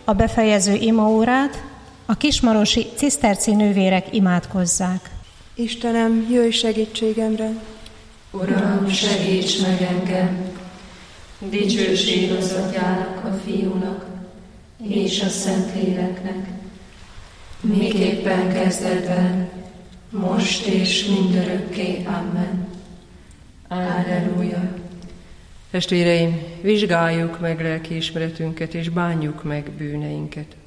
a befejező imaórát a kismarosi ciszterci nővérek imádkozzák. Istenem, jöjj segítségemre! Uram, segíts meg engem! Dicsőség az Atyának, a Fiúnak és a Szentléleknek, miképpen kezdetben, most és mindörökké. Amen. Alleluja. Testvéreim, vizsgáljuk meg lelkiismeretünket, és bánjuk meg bűneinket.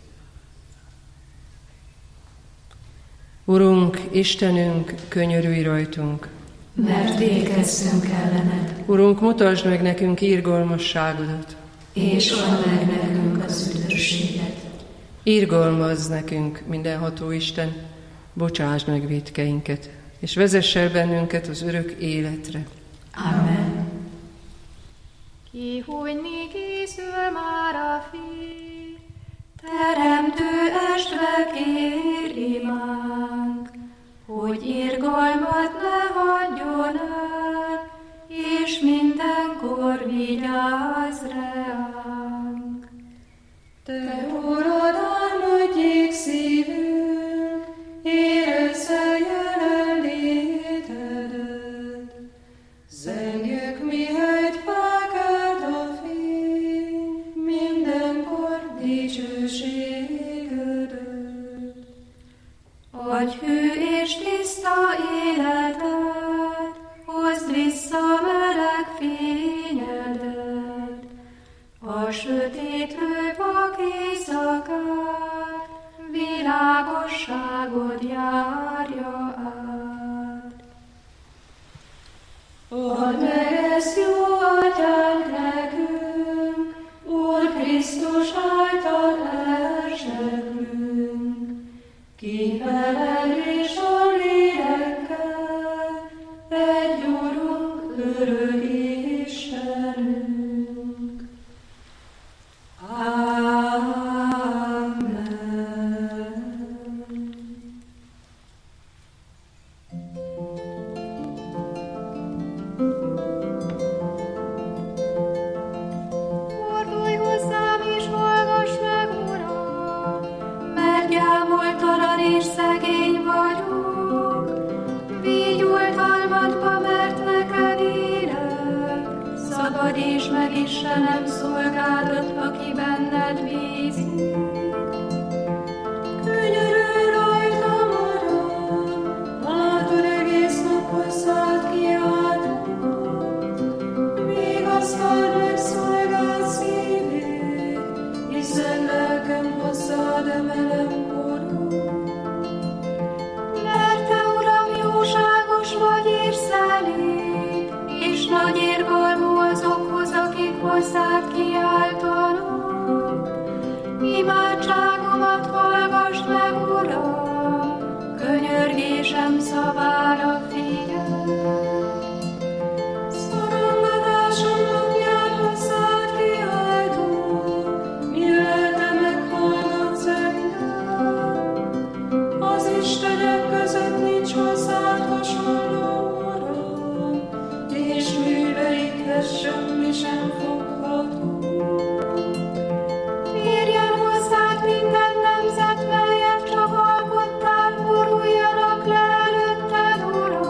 Urunk, Istenünk, könyörülj rajtunk, mert végezzünk ellened. Urunk, mutasd meg nekünk irgalmasságodat, és add meg nekünk az üdvösséget. Irgalmazz nekünk, mindenható Isten, bocsásd meg vétkeinket, és vezess el bennünket az örök életre. Amen. Kihújni készül már a fény, Teremtő estve kér imánk, hogy irgalmat ne hagyjon el, és mindenkor vigyázz ránk. Te, Urad, álmodjék szívünk, érezze jelenlétedet. Zengjük, mihelyt felkelt a fény, mindenkor dicsőségedet. Adj hű és tiszta életet, hozd vissza meleg fényedet, a sötétlő vak éjszakát, világosságod járja át. Add meg ezt, jó Atyánk, nekünk, Úr Krisztus által elseprünk, ki veled és a lélekkel, egy Urunk, örök Istenünk. Amen. fordulj hozzám és hallgass meg, Uram, Mert gyámoltalan és szegény vagyok, vígyultalmadba, mert neked élek. Szabadíts meg, Istenem, szolgádat, aki benned bízik. Könyörülj rajtam, Uram, látod, egész nap hozzád kiáltok. Vigasztald meg szolgád szívét, hiszen lelkem hozzád emelem korod. Mert te, Uram, jóságos vagy és szelíd, és nagy irgalmú azokhoz, akik hozzád kiáltanak. Imádságomat hallgass meg, Uram, könyörgésem szavára figyelj. Szorongatásom napján hozzád kiáltok, mi lelke meghallgatsz engem. Az istenek között nincs hozzád hasonló, Uram, és műveidhez semmi sem fogható. Férjen hozzád minden nemzet, melyet csak alkottál, boruljanak le előtted, Uram.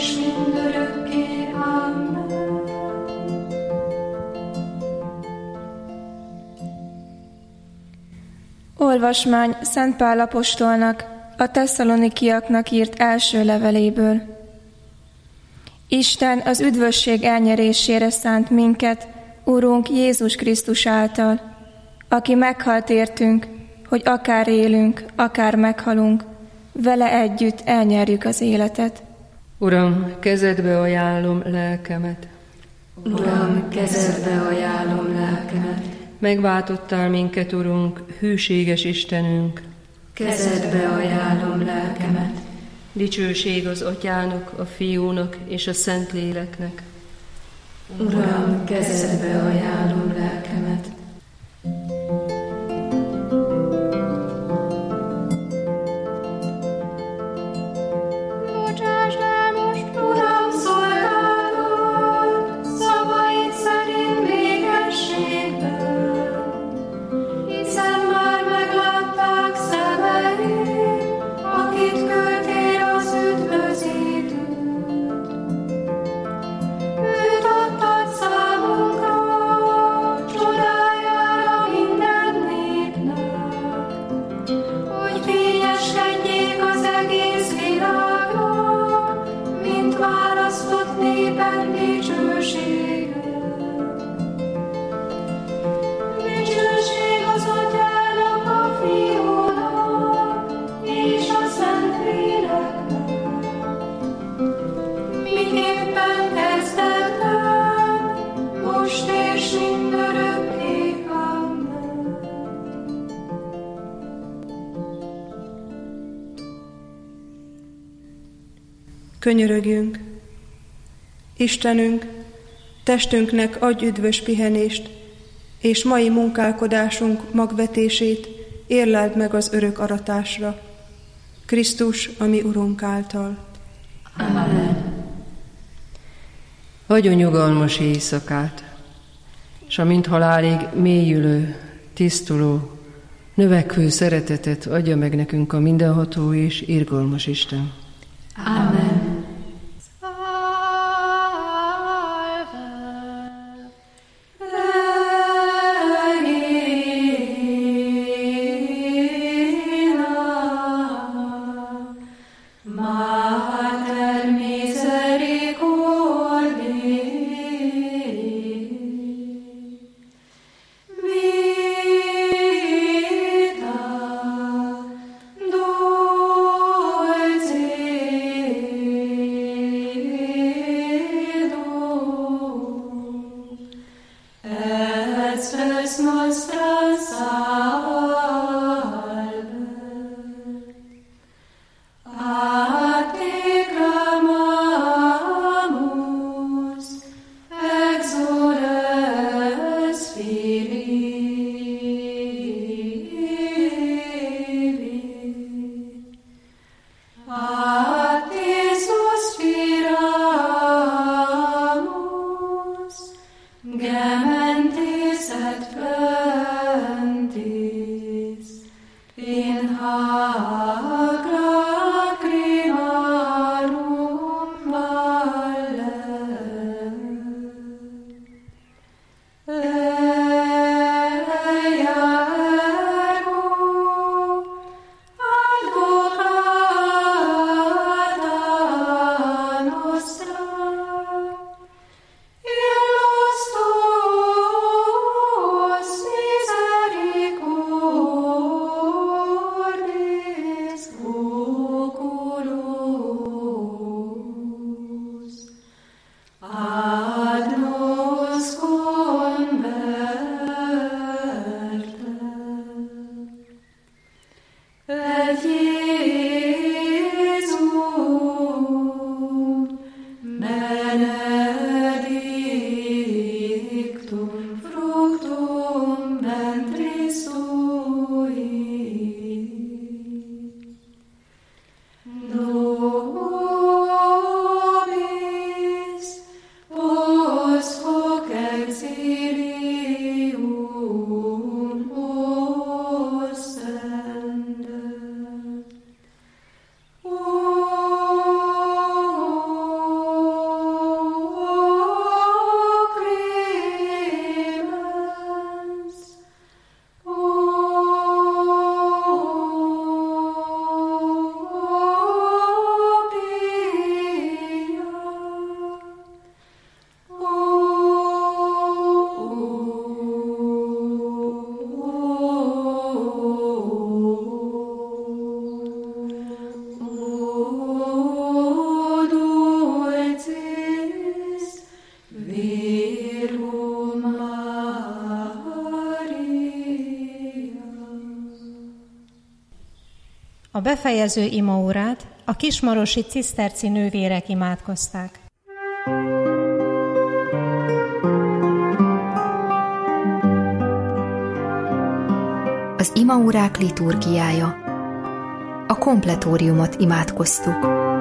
és mindörökké. Amen. Olvasmány Szent Pál apostolnak a Tesszalonikiaknak írt első leveléből. Isten az üdvösség elnyerésére szánt minket, Urunk Jézus Krisztus által, aki meghalt értünk, hogy akár élünk, akár meghalunk, vele együtt elnyerjük az életet. Uram, kezedbe ajánlom lelkemet. Uram, kezedbe ajánlom lelkemet. Megváltottál minket, Urunk, hűséges Istenünk. Kezedbe ajánlom lelkemet. Dicsőség az Atyának, a Fiúnak és a Szentléleknek. Uram, kezedbe ajánlom lelkemet. Bocsásd el most, Uram, szolgálod, szavaid szerint békességben, hiszen már meglátták szemeid, akit küldtél az üdvözítőt. Őt adtad számunkra, csodájára minden népnek, hogy fényeskedjék az egész világra, mint választott népen dicsősége. Dicsőség az Atyának, a Fiúnak és a Szentléleknek, miképpen kezdetben, most és mindörökké. Amen. Könyörögjünk! Istenünk, testünknek adj üdvös pihenést, és mai munkálkodásunk magvetését érleld meg az örök aratásra. Krisztus, a mi Urunk által. Amen. Adjon nyugalmas éjszakát, s amint halálig mélyülő, tisztuló, növekvő szeretetet adja meg nekünk a mindenható és irgalmas Isten. Amen. A befejező imaórát a kismarosi ciszterci nővérek imádkozták. Az imaórák liturgiája. A kompletóriumot imádkoztuk.